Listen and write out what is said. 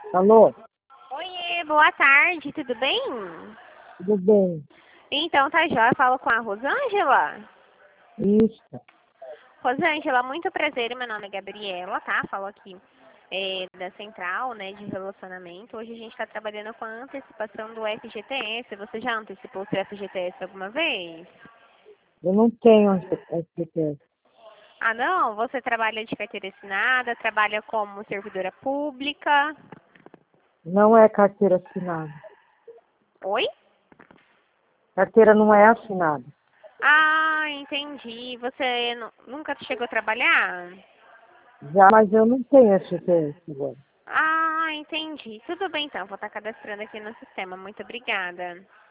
Alô, Oiê, boa tarde, tudo bem? tudo bem? Então, tá jóia, falo com a Rosângela. Isso. Rosângela, muito prazer, meu nome é Gabriela, tá? Falo aqui da Central, né, de relacionamento. Hoje a gente está trabalhando com a antecipação do FGTS. Você já antecipou o seu FGTS alguma vez? Eu não tenho SPTS. Ah, não? Você trabalha de carteira assinada, trabalha como servidora pública? Não é carteira assinada. Oi? Carteira não é assinada. Ah, entendi. Você nunca chegou a trabalhar? Já, mas eu não tenho SPTS agora. Ah, entendi. Tudo bem então, vou estar cadastrando aqui no sistema. Muito obrigada.